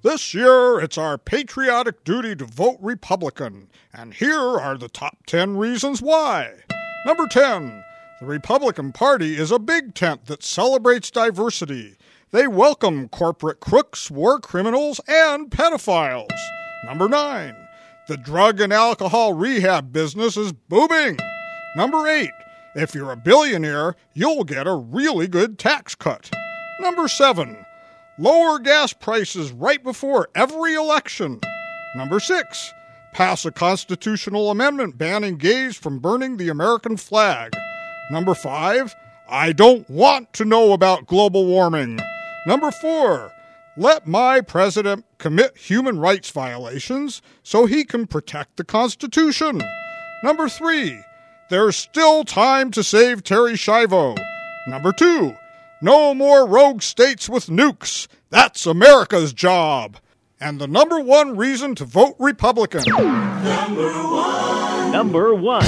This year, it's our patriotic duty to vote Republican, and here are the top 10 reasons why. Number 10, the Republican Party is a big tent that celebrates diversity. They welcome corporate crooks, war criminals, and pedophiles. Number 9, the drug and alcohol rehab business is booming. Number 8, if you're a billionaire, you'll get a really good tax cut. Number 7, lower gas prices right before every election. Number 6, pass a constitutional amendment banning gays from burning the American flag. Number 5, I don't want to know about global warming. Number 4, let my president commit human rights violations so he can protect the Constitution. Number 3, there's still time to save Terry Schiavo. Number 2, no more rogue states with nukes. That's America's job. And the number 1 reason to vote Republican. Number 1. Number 1.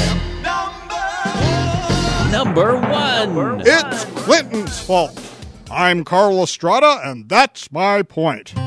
Number 1. It's Clinton's fault. I'm Carl Estrada, and that's my point.